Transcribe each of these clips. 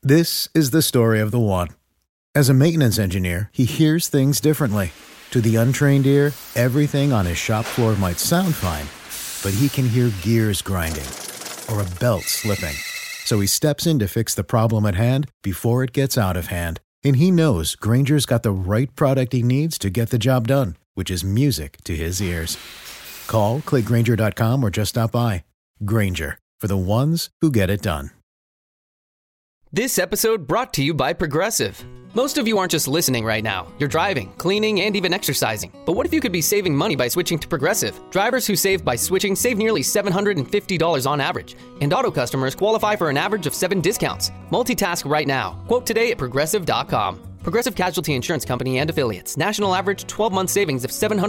This is the story of the one. As a maintenance engineer, he hears things differently. To the untrained ear, everything on his shop floor might sound fine, but he can hear gears grinding or a belt slipping. So he steps in to fix the problem at hand before it gets out of hand. And he knows Grainger's got the right product he needs to get the job done, which is music to his ears. Call, click Grainger.com, or just stop by. Grainger, for the ones who get it done. This episode brought to you by Progressive. Most of you aren't just listening right now. You're driving, cleaning, and even exercising. But what if you could be saving money by switching to Progressive? Drivers who save by switching save nearly $750 on average. And auto customers qualify for an average of 7 discounts. Multitask right now. Quote today at Progressive.com. Progressive Casualty Insurance Company and Affiliates. National average 12-month savings of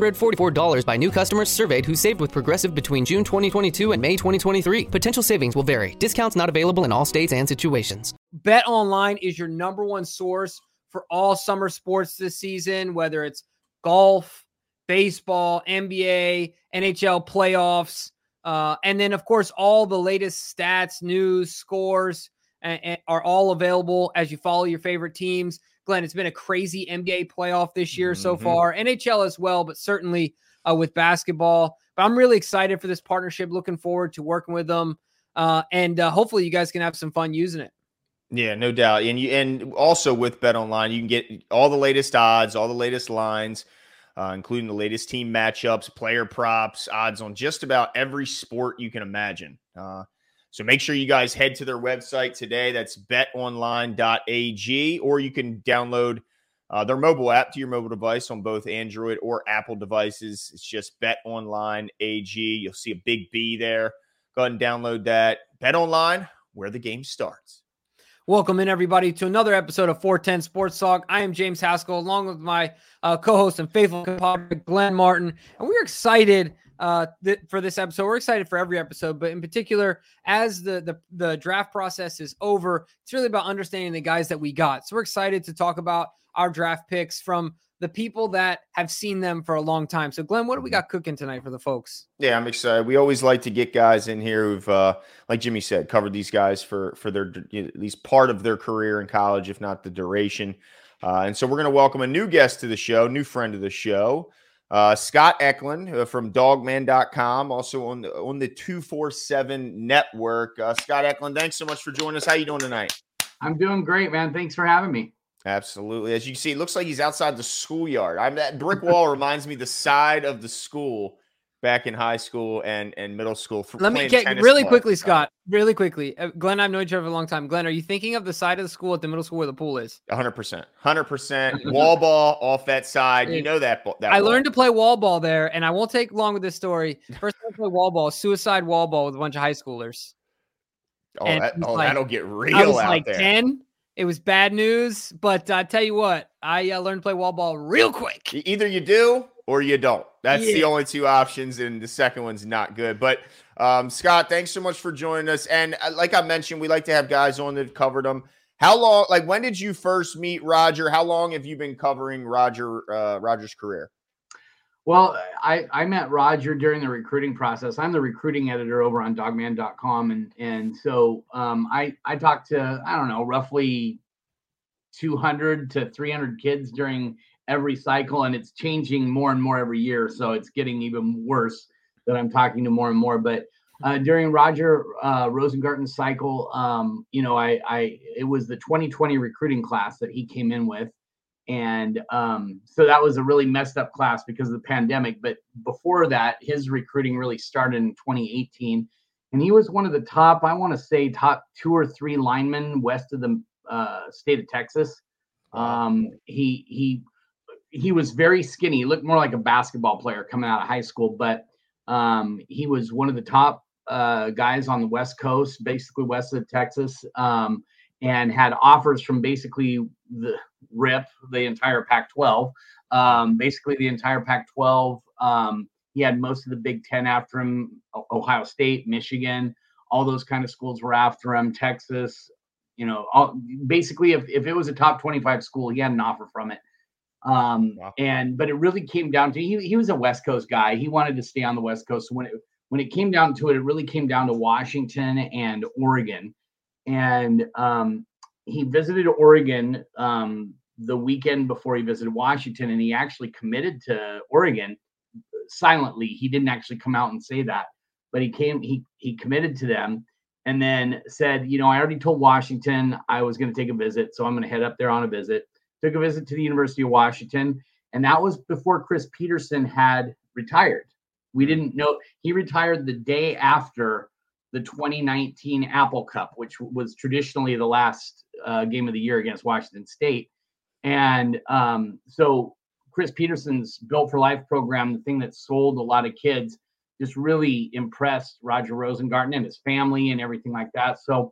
$744 by new customers surveyed who saved with Progressive between June 2022 and May 2023. Potential savings will vary. Discounts not available in all states and situations. BetOnline is your number one source for all summer sports this season, whether it's golf, baseball, NBA, NHL playoffs, and then, of course, all the latest stats, news, scores and are all available as you follow your favorite teams. Glenn, it's been a crazy NBA playoff this year so far, NHL as well, but certainly with basketball. But I'm really excited for this partnership, looking forward to working with them, and hopefully you guys can have some fun using it. Yeah, no doubt. And also with BetOnline, you can get all the latest odds, all the latest lines, including the latest team matchups, player props, odds on just about every sport you can imagine. So make sure you guys head to their website today. That's betonline.ag, or you can download their mobile app to your mobile device on both Android or Apple devices. It's just BetOnline AG. You'll see a big B there. Go ahead and download that. BetOnline, where the game starts. Welcome in, everybody, to another episode of 410 Sports Talk. I am James Haskell, along with my co-host and faithful compadre, Glenn Martin, and we're excited for this episode. We're excited for every episode, but in particular, as the draft process is over, it's really about understanding the guys that we got. So we're excited to talk about our draft picks from the people that have seen them for a long time. So Glenn, what do we got cooking tonight for the folks? Yeah, I'm excited. We always like to get guys in here who've, like Jimmy said, covered these guys for their, at least part of their career in college, if not the duration. And so we're going to welcome a new guest to the show, new friend of the show, Scott Eklund from dogman.com, also on the 247 network. Scott Eklund, thanks so much for joining us. How you doing tonight? I'm doing great, man. Thanks for having me. Absolutely. As you can see, it looks like he's outside the schoolyard. That brick wall reminds me the side of the school back in high school and middle school. Let me get really quickly, Scott. Really quickly. Glenn, I've known each other for a long time. Glenn, are you thinking of the side of the school at the middle school where the pool is? 100%. 100%. Wall ball off that side. You know that. I learned to play wall ball there, and I won't take long with this story. First time I played wall ball, suicide wall ball with a bunch of high schoolers. That'll get real I was out like there. 10. It was bad news, but I tell you what, I learned to play wall ball real quick. Either you do or you don't. That's the only two options, and the second one's not good. But Scott, thanks so much for joining us. And like I mentioned, we like to have guys on that covered them. How long? Like, when did you first meet Roger? How long have you been covering Roger's career? Well, I met Roger during the recruiting process. I'm the recruiting editor over on dogman.com. And so I talked to, I don't know, roughly 200 to 300 kids during every cycle, and it's changing more and more every year. So it's getting even worse that I'm talking to more and more. But during Roger Rosengarten's cycle, it was the 2020 recruiting class that he came in with. And so that was a really messed up class because of the pandemic. But before that, his recruiting really started in 2018. And he was one of the top 2 or 3 linemen west of the state of Texas. He was very skinny. He looked more like a basketball player coming out of high school. But he was one of the top guys on the West Coast, basically west of Texas. And had offers from basically the entire Pac-12, basically the entire Pac-12. He had most of the Big Ten after him, Ohio State, Michigan, all those kind of schools were after him, Texas, basically if it was a top 25 school, he had an offer from it. But it really came down to, he was a West Coast guy. He wanted to stay on the West Coast. So when it came down to it, it really came down to Washington and Oregon. And he visited Oregon the weekend before he visited Washington, and he actually committed to Oregon silently. He didn't actually come out and say that, but he committed to them, and then said, you know, I already told Washington I was going to take a visit, so I'm going to head up there on a visit. Took a visit to the University of Washington, and that was before Chris Petersen had retired. We didn't know he retired the day after the 2019 Apple Cup, which was traditionally the last game of the year against Washington State. And so Chris Petersen's Built for Life program, the thing that sold a lot of kids, just really impressed Roger Rosengarten and his family and everything like that. So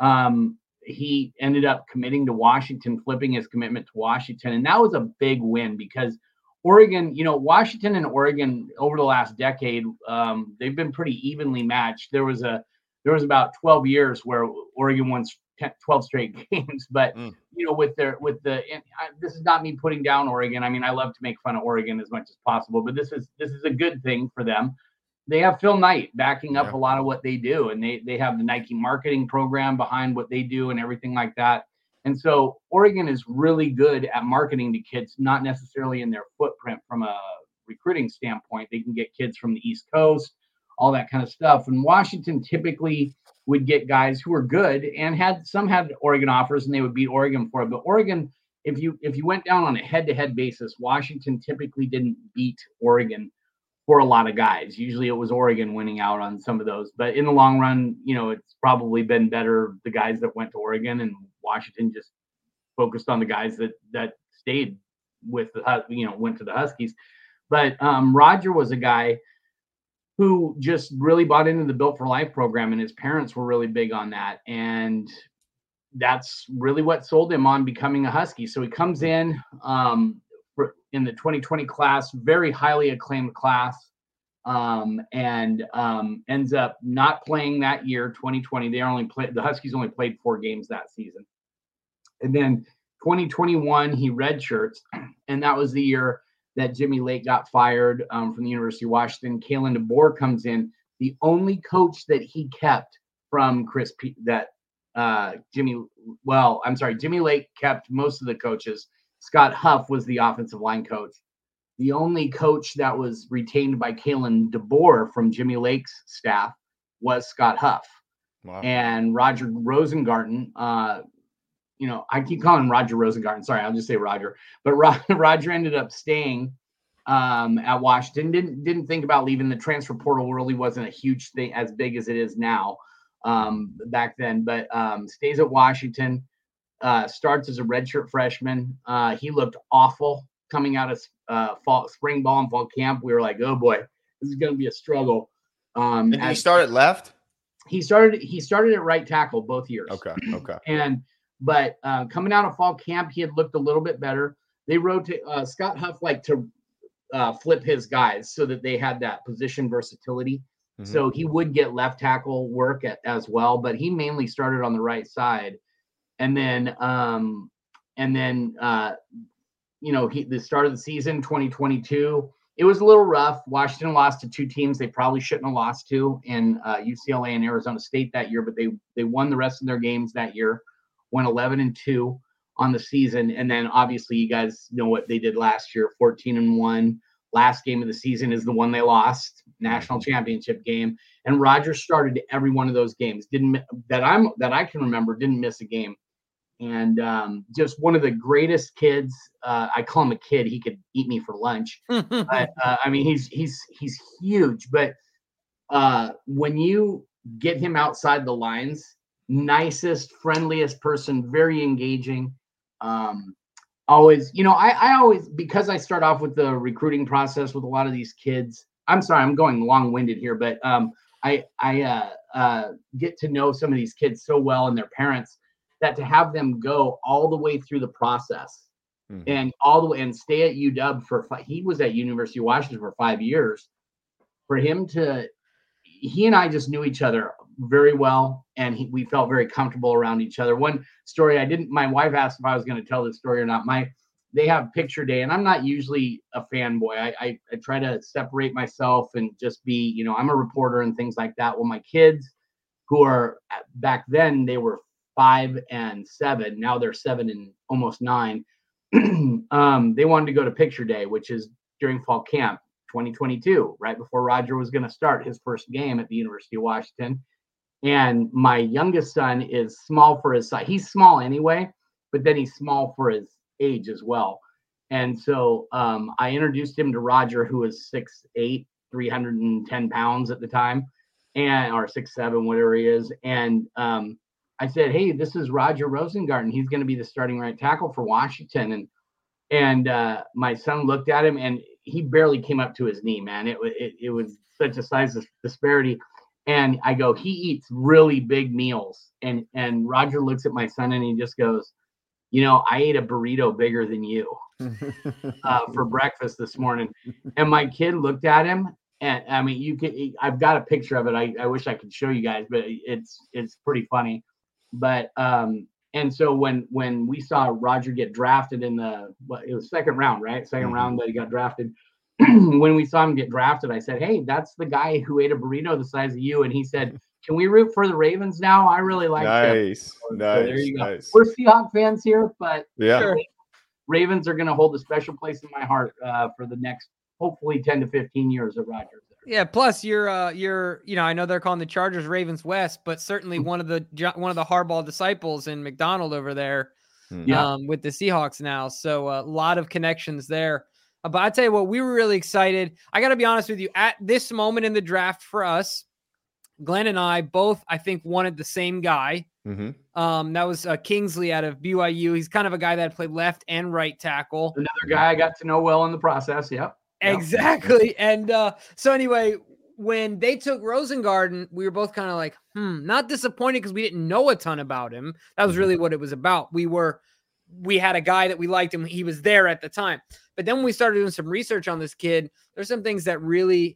he ended up committing to Washington, flipping his commitment to Washington. And that was a big win because Oregon, you know, Washington and Oregon over the last decade, they've been pretty evenly matched. There was about 12 years where Oregon won 12 straight games, but you know, this is not me putting down Oregon. I mean, I love to make fun of Oregon as much as possible, but this is a good thing for them. They have Phil Knight backing up a lot of what they do, and they have the Nike marketing program behind what they do and everything like that. And so Oregon is really good at marketing to kids, not necessarily in their footprint from a recruiting standpoint. They can get kids from the East Coast, all that kind of stuff. And Washington typically would get guys who were good and had Oregon offers, and they would beat Oregon for it. But Oregon, if you went down on a head-to-head basis, Washington typically didn't beat Oregon for a lot of guys. Usually it was Oregon winning out on some of those. But in the long run, you know, it's probably been better the guys that went to Oregon, and Washington just focused on the guys that stayed with went to the Huskies. But Roger was a guy who just really bought into the Built for Life program, and his parents were really big on that. And that's really what sold him on becoming a Husky. So he comes in the 2020 class, very highly acclaimed class, and ends up not playing that year, 2020. The Huskies only played 4 games that season. And then 2021, he redshirts, and that was the year that Jimmy Lake got fired from the University of Washington. Kalen DeBoer comes in. The only coach that he kept from Jimmy Lake kept most of the coaches. Scott Huff was the offensive line coach. The only coach that was retained by Kalen DeBoer from Jimmy Lake's staff was Scott Huff. Wow. And Roger Rosengarten, I keep calling him Roger Rosengarten. Sorry, I'll just say Roger. But Roger ended up staying at Washington. Didn't think about leaving. The transfer portal really wasn't a huge thing, as big as it is now back then. But stays at Washington. Starts as a redshirt freshman. He looked awful coming out of spring ball and fall camp. We were like, oh boy, this is going to be a struggle. And he started left. He started at right tackle both years. Okay. But coming out of fall camp, he had looked a little bit better. They rotate. Scott Huff liked to flip his guys so that they had that position versatility. Mm-hmm. So he would get left tackle work as well, but he mainly started on the right side. And then, the start of the season, 2022, it was a little rough. Washington lost to 2 teams they probably shouldn't have lost to, in UCLA and Arizona State that year, but they won the rest of their games that year, went 11-2 on the season. And then obviously you guys know what they did last year, 14-1. Last game of the season is the one they lost, national championship game. And Roger started every one of those games. That I can remember, didn't miss a game. And just one of the greatest kids. I call him a kid. He could eat me for lunch. But he's huge. But when you get him outside the lines, nicest, friendliest person, very engaging. Always, I always, because I start off with the recruiting process with a lot of these kids. I'm sorry, I'm going long-winded here, but I get to know some of these kids so well and their parents, that to have them go all the way through the process and all the way and stay at UW he was at University of Washington for 5 years. For him he and I just knew each other very well, and we felt very comfortable around each other. One story my wife asked if I was going to tell this story or not. They have picture day, and I'm not usually a fanboy. I try to separate myself and just be, I'm a reporter and things like that. Well, my kids, who are back then, they were 5 and 7. Now they're 7 and almost 9. They wanted to go to picture day, which is during fall camp 2022, right before Roger was going to start his first game at the University of Washington. And my youngest son is small for his size. He's small anyway, but then he's small for his age as well. And so I introduced him to Roger, who was 6'8", 310 pounds at the time, and or 6'7", whatever he is. And I said, "Hey, this is Roger Rosengarten. He's going to be the starting right tackle for Washington." And my son looked at him, and he barely came up to his knee, man. It was such a size disparity. And I go, "He eats really big meals." And Roger looks at my son and he just goes, "I ate a burrito bigger than you for breakfast this morning." And my kid looked at him, and I mean, I've got a picture of it. I wish I could show you guys, but it's pretty funny. But and so when we saw Roger get drafted in it was second round, right? Second round that he got drafted. When we saw him get drafted, I said, "Hey, that's the guy who ate a burrito the size of you." And he said, "Can we root for the Ravens now? I really like them." Nice. So there you go. We're Seahawks fans here, but yeah, Ravens are going to hold a special place in my heart for the next, hopefully 10 to 15 years of Rodgers. Yeah. Plus, you're I know they're calling the Chargers Ravens West, but certainly one of the Harbaugh disciples in McDonald over there, with the Seahawks now. So a lot of connections there. But I tell you what, we were really excited. I got to be honest with you. At this moment in the draft for us, Glenn and I both, I think, wanted the same guy. Mm-hmm. That was Kingsley out of BYU. He's kind of a guy that played left and right tackle. Another guy I got to know well in the process. Yep. Exactly. And so anyway, when they took Rosengarten, we were both kind of like, not disappointed because we didn't know a ton about him. That was really what it was about. We had a guy that we liked him. He was there at the time. But then when we started doing some research on this kid, there's some things that really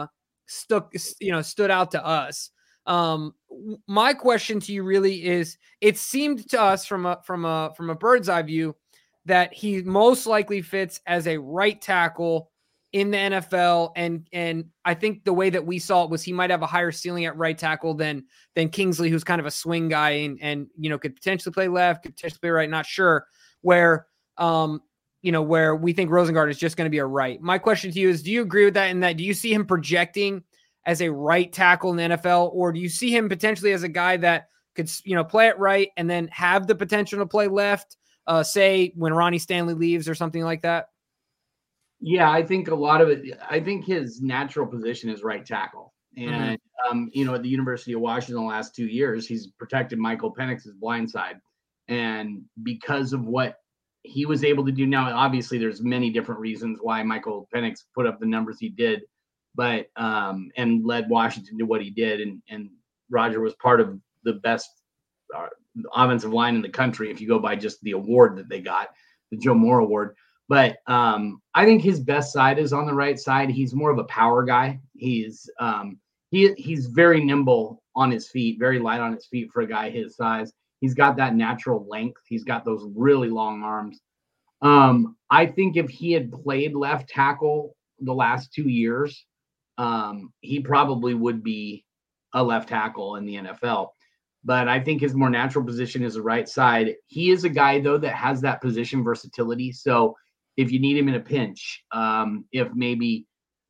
stood out to us. My question to you really is, it seemed to us from a bird's eye view that he most likely fits as a right tackle in the NFL. And I think the way that we saw it was he might have a higher ceiling at right tackle than Kingsley, who's kind of a swing guy and could potentially play left, could potentially play right. Not sure where we think Rosengarten is just going to be a right. My question to you is, do you agree with that? And that, do you see him projecting as a right tackle in the NFL, or do you see him potentially as a guy that could, play it right and then have the potential to play left, say when Ronnie Stanley leaves or something like that? Yeah, I think a lot of it, I think his natural position is right tackle. And, at the University of Washington the last 2 years, he's protected Michael Penix's blind side. And because of what he was able to do now, obviously there's many different reasons why Michael Penix put up the numbers he did, but and led Washington to what he did. And Roger was part of the best offensive line in the country, if you go by just the award that they got, the Joe Moore Award. But I think his best side is on the right side. He's more of a power guy. He's very nimble on his feet, very light on his feet for a guy his size. He's got that natural length. He's got those really long arms. I think if he had played left tackle the last 2 years, he probably would be a left tackle in the NFL. But I think his more natural position is the right side. He is a guy, though, that has that position versatility. So if you need him in a pinch, if maybe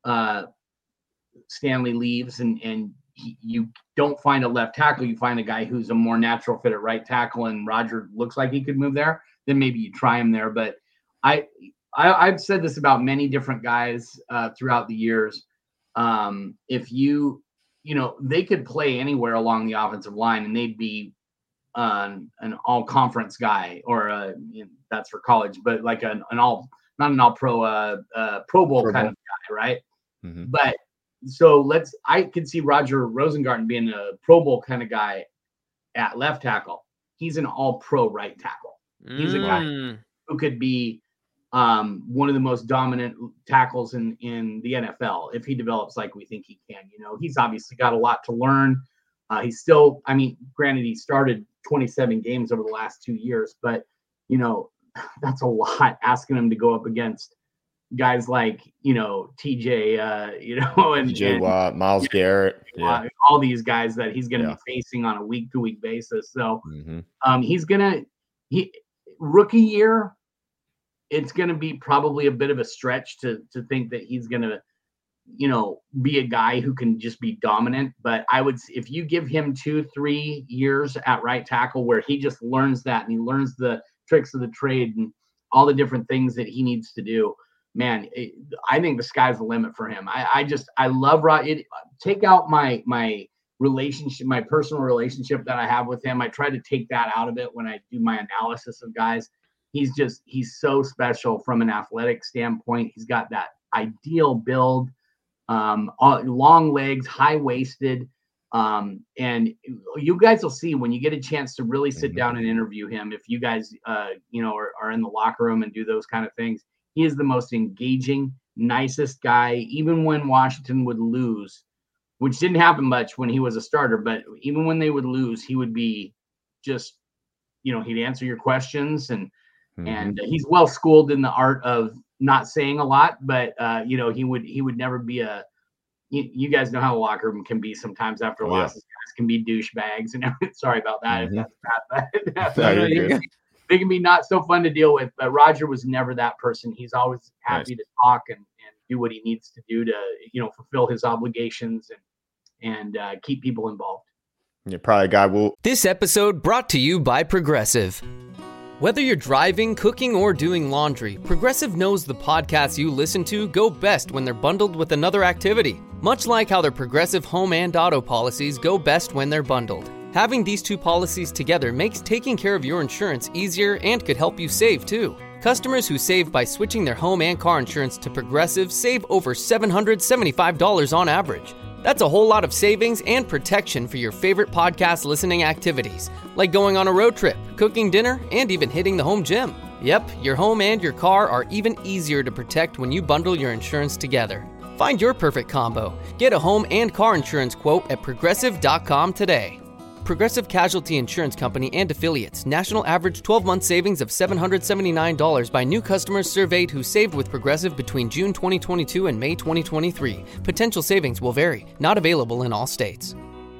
Stanley leaves and you don't find a left tackle, you find a guy who's a more natural fit at right tackle, and Roger looks like he could move there, then maybe you try him there. But I've said this about many different guys throughout the years. If they could play anywhere along the offensive line and they'd be an all-conference guy, or that's for college, but like not an all-pro, Pro Bowl kind of guy, right? Mm-hmm. But so I could see Roger Rosengarten being a Pro Bowl kind of guy at left tackle. He's an all-pro right tackle. He's a guy who could be one of the most dominant tackles in the NFL if he develops like we think he can. He's obviously got a lot to learn. He's still, granted, he started 27 games over the last 2 years, but that's a lot, asking him to go up against guys like, TJ, and TJ Watt, Myles Garrett, all these guys that he's going to be facing on a week-to-week basis. So rookie year, it's going to be probably a bit of a stretch to think that he's going to, be a guy who can just be dominant. But if you give him 2-3 years at right tackle where he just learns that and he learns the tricks of the trade and all the different things that he needs to do, man, I think the sky's the limit for him. I love Rod. Take out my relationship, my personal relationship that I have with him. I try to take that out of it when I do my analysis of guys. He's so special from an athletic standpoint. He's got that ideal build, long legs, high-waisted. And you guys will see when you get a chance to really sit down and interview him. If you guys, are in the locker room and do those kind of things, he is the most engaging, nicest guy. Even when Washington would lose, which didn't happen much when he was a starter, but even when they would lose, he would be just, he'd answer your questions and he's well schooled in the art of not saying a lot, but he would never be you guys know how the locker room can be sometimes after losses. Guys can be douchebags and sorry about that if that's bad. They can be not so fun to deal with, but Roger was never that person. He's always happy to talk and do what he needs to do to, fulfill his obligations and keep people involved. You're probably a guy This episode brought to you by Progressive. Whether you're driving, cooking, or doing laundry, Progressive knows the podcasts you listen to go best when they're bundled with another activity. Much like how their Progressive home and auto policies go best when they're bundled. Having these two policies together makes taking care of your insurance easier and could help you save, too. Customers who save by switching their home and car insurance to Progressive save over $775 on average. That's a whole lot of savings and protection for your favorite podcast listening activities, like going on a road trip, cooking dinner, and even hitting the home gym. Yep, your home and your car are even easier to protect when you bundle your insurance together. Find your perfect combo. Get a home and car insurance quote at Progressive.com today. Progressive Casualty Insurance Company and Affiliates. National average 12-month savings of $779 by new customers surveyed who saved with Progressive between June 2022 and May 2023. Potential savings will vary. Not available in all states.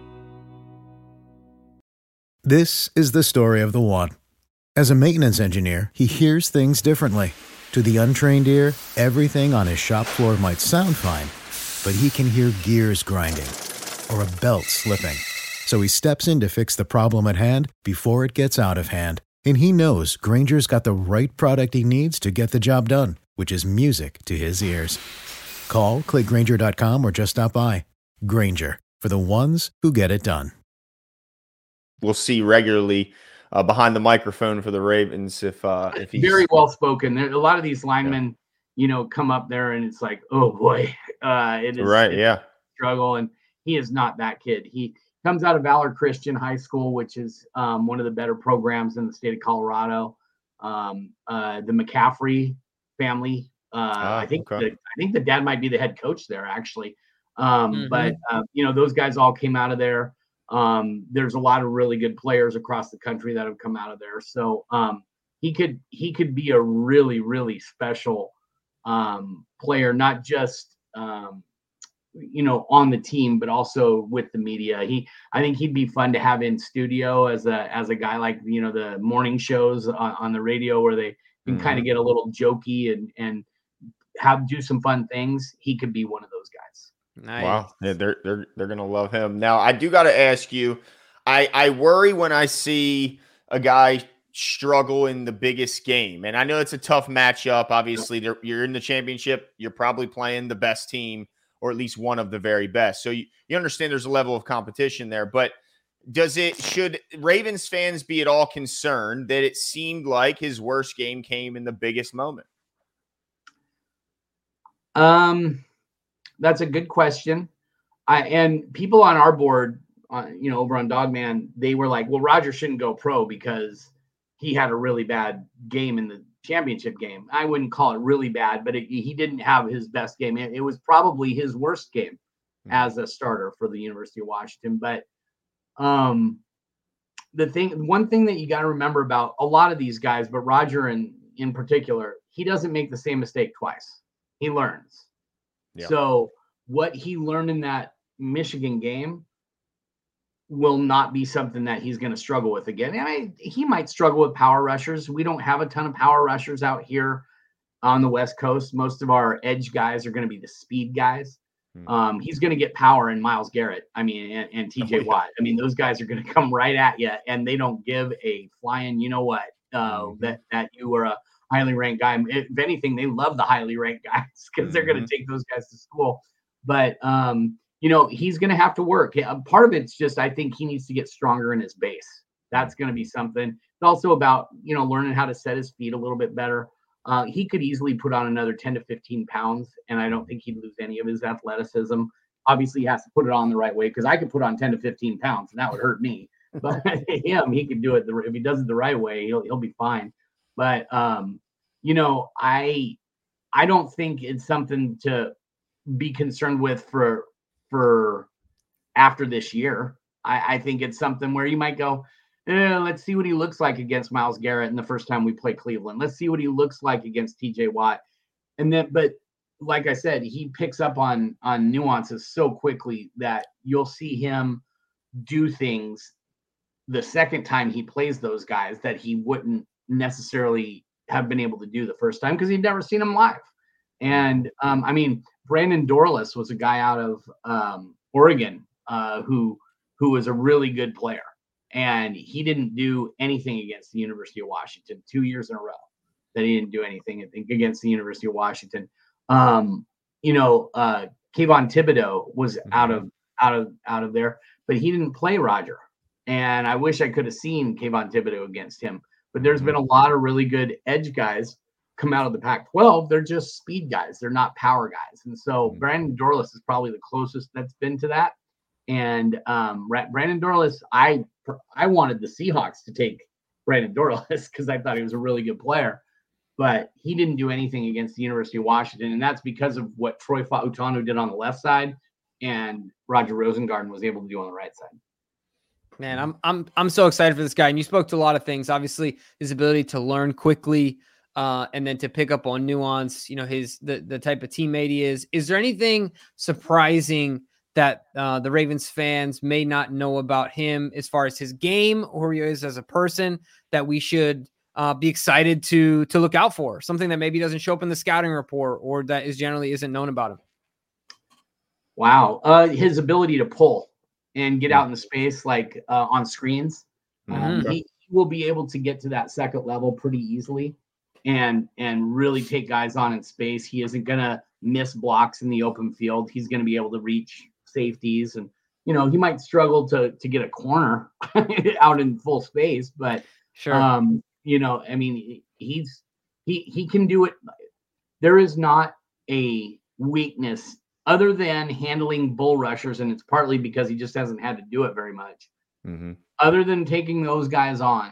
This is the story of the one. As a maintenance engineer, he hears things differently. To the untrained ear, everything on his shop floor might sound fine, but he can hear gears grinding or a belt slipping. So he steps in to fix the problem at hand before it gets out of hand. And he knows Grainger's got the right product he needs to get the job done, which is music to his ears. Call, click Grainger.com, or just stop by. Grainger, for the ones who get it done. We'll see regularly behind the microphone for the Ravens if he's very well spoken. A lot of these linemen, come up there and it's like, oh boy, it is right. Yeah, struggle. And he is not that kid. He comes out of Valor Christian High School, which is one of the better programs in the state of Colorado. The McCaffrey family. I think the dad might be the head coach there, actually. But those guys all came out of there. There's a lot of really good players across the country that have come out of there. So he could be a really, really special player, not just on the team, but also with the media. I think he'd be fun to have in studio as a guy like, the morning shows on the radio where they can kind of get a little jokey and do some fun things. He could be one of those guys. Nice. Wow. Yeah, they're going to love him. Now, I do got to ask you, I worry when I see a guy struggle in the biggest game. And I know it's a tough matchup. Obviously, you're in the championship. You're probably playing the best team, or at least one of the very best. So you understand there's a level of competition there, but should Ravens fans be at all concerned that it seemed like his worst game came in the biggest moment? That's a good question. And people on our board, over on Dogman, they were like, well, Roger shouldn't go pro because he had a really bad game in the championship game. I wouldn't call it really bad, but he didn't have his best game. It was probably his worst game as a starter for the University of Washington. But one thing that you got to remember about a lot of these guys, but Roger in particular, he doesn't make the same mistake twice. he learns. Yep. So what he learned in that Michigan game will not be something that he's going to struggle with again. I mean, he might struggle with power rushers. We don't have a ton of power rushers out here on the West Coast. Most of our edge guys are going to be the speed guys. He's going to get power in Myles Garrett. I mean, and TJ Watt. I mean, those guys are going to come right at you, and they don't give a flying, you know what, that you are a highly ranked guy. If anything, they love the highly ranked guys because they're going to take those guys to school. But, he's going to have to work. Part of it's just, I think he needs to get stronger in his base. That's going to be something. It's also about, learning how to set his feet a little bit better. He could easily put on another 10 to 15 pounds, and I don't think he'd lose any of his athleticism. Obviously, he has to put it on the right way, because I could put on 10 to 15 pounds, and that would hurt me. But him, he could do it. If he does it the right way, he'll be fine. But, I don't think it's something to be concerned with for after this year. I think it's something where you might go, let's see what he looks like against Myles Garrett in the first time we play Cleveland. Let's see what he looks like against TJ Watt. And then, but like I said, he picks up on nuances so quickly that you'll see him do things the second time he plays those guys that he wouldn't necessarily have been able to do the first time, because he'd never seen them live. And Brandon Dorlus was a guy out of Oregon who was a really good player. And he didn't do anything against the University of Washington 2 years in a row. That he didn't do anything, I think, against the University of Washington. Kayvon Thibodeau was out of there, but he didn't play Roger. And I wish I could have seen Kayvon Thibodeau against him. But there's been a lot of really good edge guys come out of the Pac-12. They're just speed guys. They're not power guys. And so Brandon Dorlus is probably the closest that's been to that. And Brandon Dorlus, I wanted the Seahawks to take Brandon Dorlus because I thought he was a really good player, but he didn't do anything against the University of Washington, and that's because of what Troy Fautanu did on the left side, and Roger Rosengarten was able to do on the right side. Man, I'm so excited for this guy, and you spoke to a lot of things. Obviously, his ability to learn quickly, and then to pick up on nuance. The type of teammate he is. Is there anything surprising that the Ravens fans may not know about him as far as his game or he is as a person that we should be excited to look out for? Something that maybe doesn't show up in the scouting report or that is generally isn't known about him. Wow. His ability to pull and get out in the space, like on screens. He will be able to get to that second level pretty easily and really take guys on in space. He isn't going to miss blocks in the open field. He's going to be able to reach safeties, and he might struggle to get a corner out in full space, but sure. He can do it. There is not a weakness other than handling bull rushers, and it's partly because he just hasn't had to do it very much. Other than taking those guys on,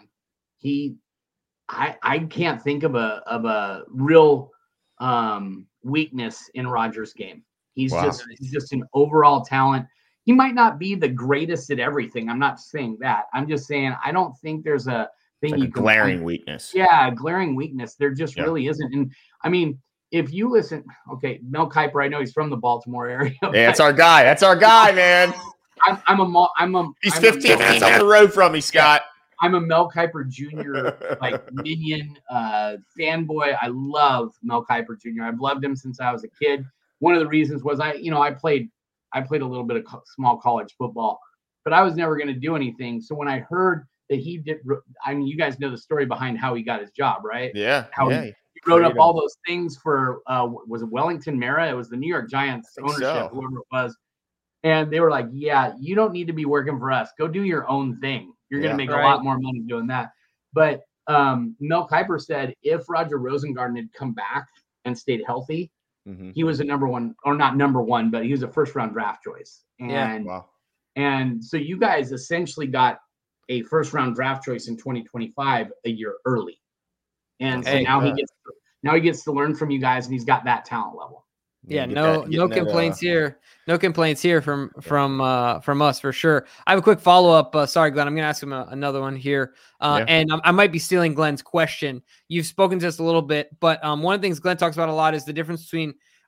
I can't think of a real weakness in Rodgers' game. He's just an overall talent. He might not be the greatest at everything. I'm not saying that. I'm just saying I don't think there's a thing like you a glaring weakness. Yeah, glaring weakness. There just really isn't. And I mean, if you listen, okay, Mel Kiper, I know he's from the Baltimore area. Yeah, that's our guy. That's our guy, man. He's 15 minutes up the road from me, Scott. I'm a Mel Kiper Jr. minion fanboy. I love Mel Kiper Jr. I've loved him since I was a kid. One of the reasons was I played a little bit of small college football, but I was never going to do anything. So when I heard that he did, you guys know the story behind how he got his job, right? Yeah. He wrote up all those things for, was it Wellington Mara? It was the New York Giants ownership, whoever it was. And they were like, yeah, you don't need to be working for us. Go do your own thing. You're going to make a lot more money doing that. But Mel Kiper said if Roger Rosengarten had come back and stayed healthy, he was a number one, or not number one, but he was a first-round draft choice. And so you guys essentially got a first-round draft choice in 2025 a year early. And so now he gets to learn from you guys, and he's got that talent level. Yeah, no complaints here. No complaints here from us for sure. I have a quick follow-up. Sorry, Glenn, I'm going to ask him another one here. And I might be stealing Glenn's question. You've spoken to us a little bit, but one of the things Glenn talks about a lot is the difference between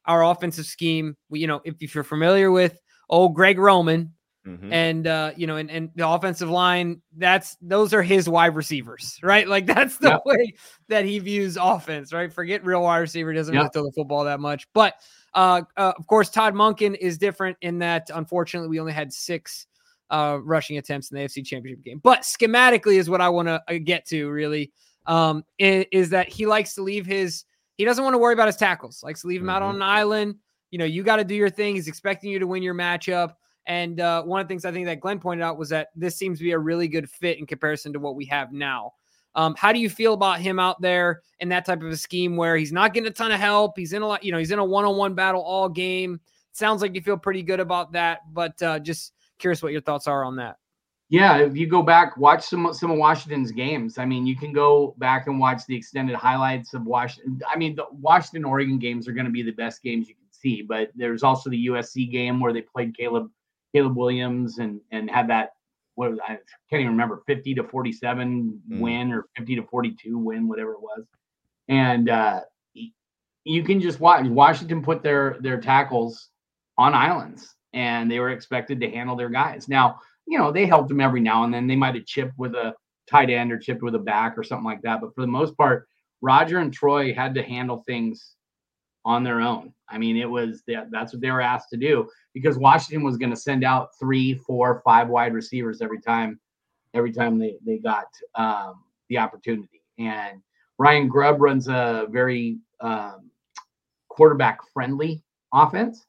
our offensive scheme. If you're familiar with Greg Roman, and and the offensive line, those are his wide receivers, right? Like that's the way that he views offense, right? Forget real wide receiver, doesn't really throw the football that much. But of course, Todd Monken is different in that, unfortunately, we only had 6 rushing attempts in the AFC Championship game. But schematically is what I want to get to, really, is that he likes to leave he doesn't want to worry about his tackles, likes to leave him out on an island. You got to do your thing. He's expecting you to win your matchup. And one of the things I think that Glenn pointed out was that this seems to be a really good fit in comparison to what we have now. How do you feel about him out there in that type of a scheme where he's not getting a ton of help? He's in he's in a one-on-one battle all game. Sounds like you feel pretty good about that, but just curious what your thoughts are on that. Yeah, if you go back, watch some of Washington's games. I mean, you can go back and watch the extended highlights of Washington. I mean, the Washington-Oregon games are going to be the best games you can see, but there's also the USC game where they played Caleb Williams and had that, I can't even remember, 50-47 win or 50-42 win, whatever it was. And you can just watch Washington put their tackles on islands, and they were expected to handle their guys. Now, they helped them every now and then. They might have chipped with a tight end or chipped with a back or something like that. But for the most part, Roger and Troy had to handle things on their own. I mean, that's what they were asked to do, because Washington was going to send out 3, 4, 5 wide receivers every time they got the opportunity. And Ryan Grubb runs a very quarterback friendly offense.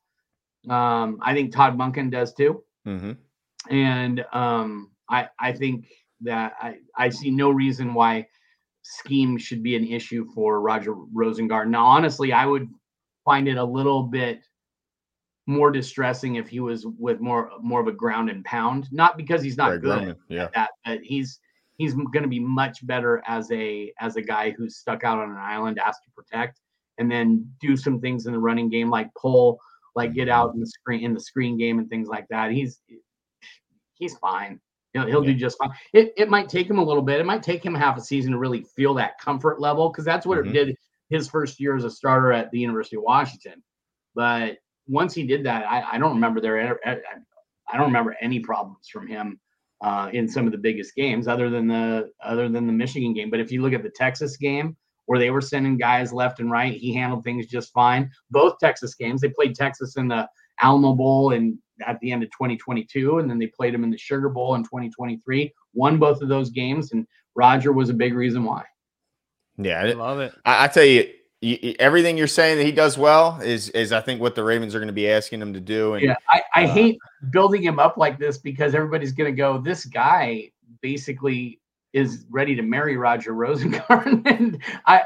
I think Todd Monken does too. And I think that I see no reason why scheme should be an issue for Roger Rosengard. Now, honestly, I would find it a little bit more distressing if he was with more of a ground and pound, not because he's not good at that, but he's going to be much better as a guy who's stuck out on an island, asked to protect, and then do some things in the running game, like pull, like get out in the screen game and things like that. He's fine. He'll do just fine. It might take him a little bit. It might take him half a season to really feel that comfort level, because that's what it did his first year as a starter at the University of Washington. But once he did that, I don't remember I don't remember any problems from him in some of the biggest games, other than the Michigan game. But if you look at the Texas game, where they were sending guys left and right, he handled things just fine. Both Texas games, they played Texas in the Alamo Bowl and at the end of 2022, and then they played him in the Sugar Bowl in 2023. Won both of those games, and Roger was a big reason why. Yeah, I love it. I tell you, everything you're saying that he does well is I think what the Ravens are going to be asking him to do. And I hate building him up like this, because everybody's going to go, this guy basically is ready to marry Roger Rosengard. And I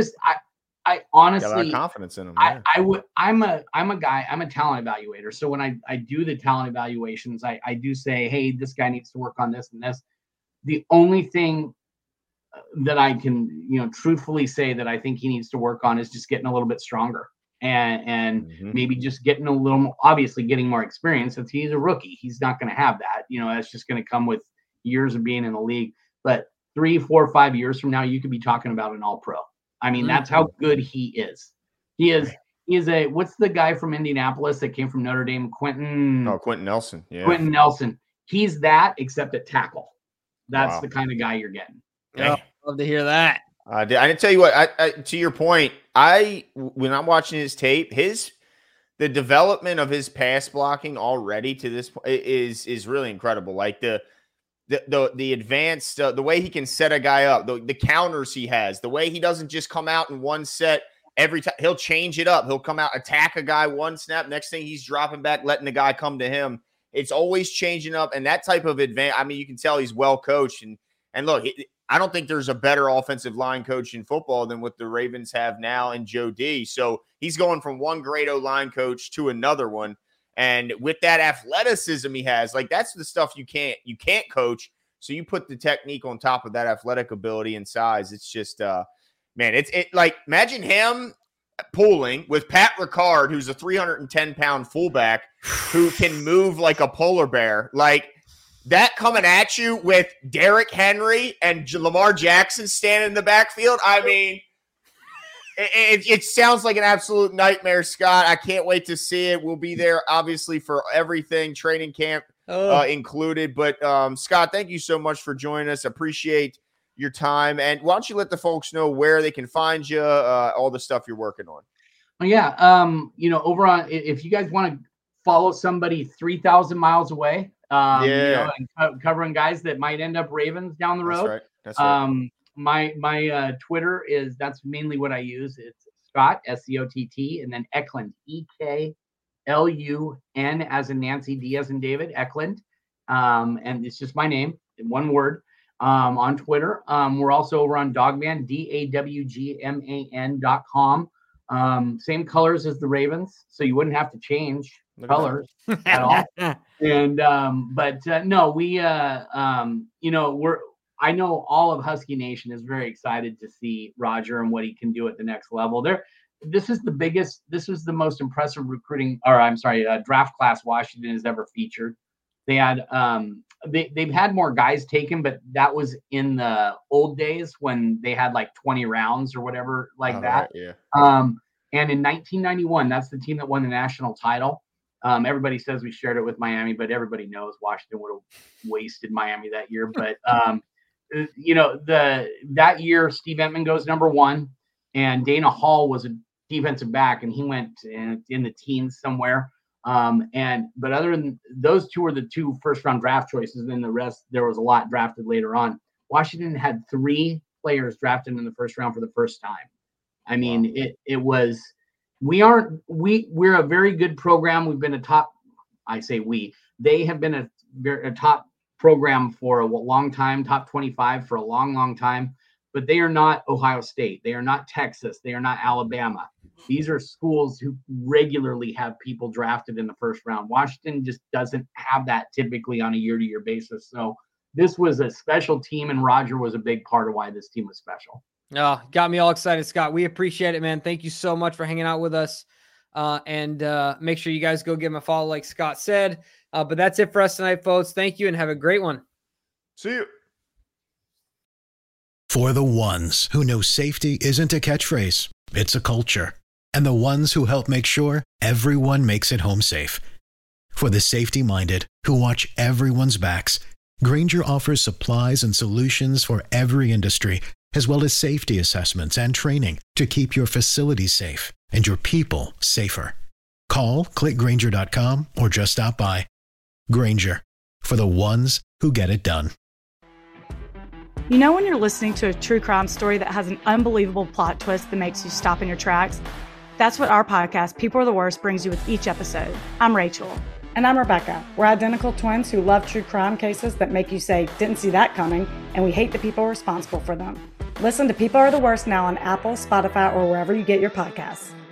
honestly got a lot of confidence in him. I'm a talent evaluator. So when I do the talent evaluations, I do say, hey, this guy needs to work on this and this. The only thing that I can, truthfully say that I think he needs to work on is just getting a little bit stronger and maybe just getting a little more, obviously getting more experience. If he's a rookie, he's not going to have that, that's just going to come with years of being in the league. But 3, 4, 5 years from now, you could be talking about an all-pro. I mean, that's how good he is. He is what's the guy from Indianapolis that came from Notre Dame? Quentin Nelson. Yeah. Quentin Nelson. He's that, except at tackle. That's the kind of guy you're getting. Oh, love to hear that. I didn't tell you what, I to your point, when I'm watching his tape, the development of his pass blocking already to this point is really incredible. Like the advanced, the way he can set a guy up, the counters he has, the way he doesn't just come out in one set every time. He'll change it up. He'll come out, attack a guy one snap. Next thing he's dropping back, letting the guy come to him. It's always changing up. And that type of advance, I mean, you can tell he's well coached. And look, I don't think there's a better offensive line coach in football than what the Ravens have now in Joe D. So he's going from one great O-line coach to another one. And with that athleticism he has, like that's the stuff you can't coach. So you put the technique on top of that athletic ability and size. It's just, man, it's like, imagine him pulling with Pat Ricard, who's a 310-pound fullback who can move like a polar bear. Like that coming at you with Derrick Henry and Lamar Jackson standing in the backfield. I mean, It sounds like an absolute nightmare, Scott. I can't wait to see it. We'll be there, obviously, for everything, training camp included. But, Scott, thank you so much for joining us. Appreciate your time. And why don't you let the folks know where they can find you, all the stuff you're working on. Yeah. Over on, if you guys want to follow somebody 3,000 miles away, and covering guys that might end up Ravens down the road. That's right. My Twitter that's mainly what I use. It's Scott, SCOTT, and then Eklund, EKLUN as in Nancy, D as in David, Eklund. And it's just my name in one word on Twitter. We're also over on Dogman, DAWGMAN.com. Same colors as the Ravens, so you wouldn't have to change colors at all. And I know all of Husky Nation is very excited to see Roger and what he can do at the next level. This is the most impressive draft class Washington has ever featured. They had they've had more guys taken, but that was in the old days when they had like 20 rounds or whatever that. Right, yeah. And in 1991, that's the team that won the national title. Everybody says we shared it with Miami, but everybody knows Washington would have wasted Miami that year. But that year, Steve Entman goes number 1, and Dana Hall was a defensive back, and he went in the teens somewhere. But other than those two were the 2 first-round draft choices, and the rest there was a lot drafted later on. Washington had 3 players drafted in the first round for the first time. I mean, wow. We're a very good program. We've been they have been a top program for a long time, top 25 for a long, long time, but they are not Ohio State. They are not Texas. They are not Alabama. These are schools who regularly have people drafted in the first round. Washington just doesn't have that typically on a year-to-year basis. So this was a special team, and Roger was a big part of why this team was special. Oh, got me all excited, Scott. We appreciate it, man. Thank you so much for hanging out with us. And make sure you guys go give him a follow, like Scott said. But that's it for us tonight, folks. Thank you and have a great one. See you. For the ones who know safety isn't a catchphrase, it's a culture. And the ones who help make sure everyone makes it home safe. For the safety-minded who watch everyone's backs, Grainger offers supplies and solutions for every industry, as well as safety assessments and training to keep your facilities safe and your people safer. Call, click Grainger.com, or just stop by. Grainger, for the ones who get it done. You know when you're listening to a true crime story that has an unbelievable plot twist that makes you stop in your tracks? That's what our podcast, People Are the Worst, brings you with each episode. I'm Rachel. And I'm Rebecca. We're identical twins who love true crime cases that make you say, didn't see that coming, and we hate the people responsible for them. Listen to People Are the Worst now on Apple, Spotify, or wherever you get your podcasts.